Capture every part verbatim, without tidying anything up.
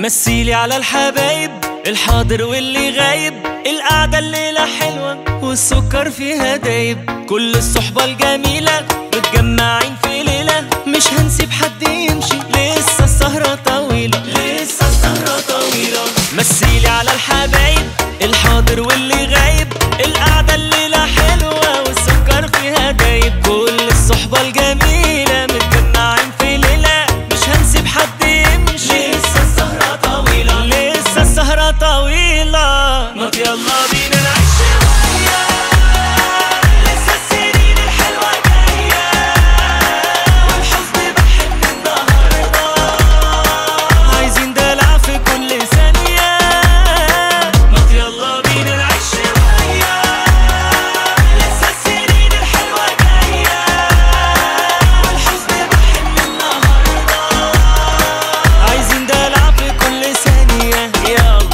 مثيلي على الحبايب الحاضر واللي غايب، القعدة الليلة حلوة والسكر فيها دايب، كل الصحبة الجميلة متجمعين في ليلة، مش هنسيب حد يمشي لسه السهرة طويلة، لسه السهرة طويلة. مثيلي على الحبايب الحاضر واللي غايب، القعدة الليلة حلوة والسكر فيها دايب، كل الصحبة الجميلة متجمعين في ليلة، مش هنسيب حد يمشي لسه السهرة طويلة، لسه السهرة طويلة. ما يلا بينا نعيش شوية، لسه السنين الحلوة جاية، والحزن بحن النهاردة، عايزين دلع في كل ثانية. ما يلا بينا نعيش شوية، لسه السنين الحلوة جاية، والحزن بحن النهاردة، عايزين دلع في كل ثانية. يلا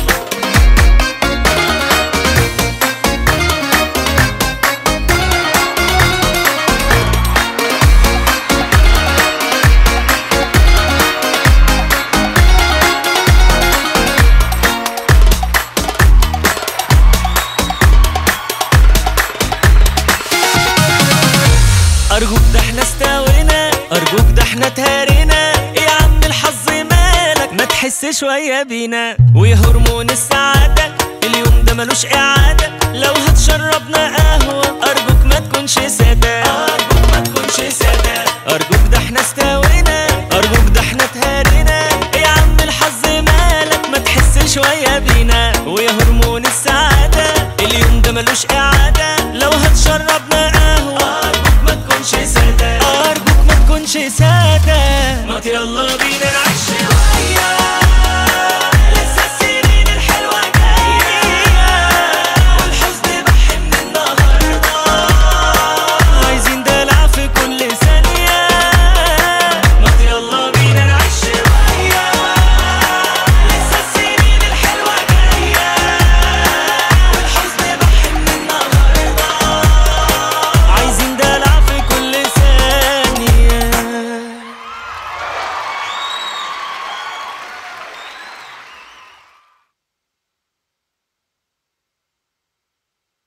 أرجوك ده احنا استوينا، أرجوك ده احنا تهرينا، يا عم الحظ مالك ما تحس شوية بينا، ويا هرمون السعادة اليوم ده ملوش إعادة، لو هتشربنا قهوة أرجوك ما تكونش سادة، أرجوك ما تكونش سادة. أرجوك ده احنا استوينا، أرجوك ده احنا تهرينا، يا عم الحظ مالك ما تحس شوية بينا، ويا هرمون السعادة اليوم ده ملوش إعادة.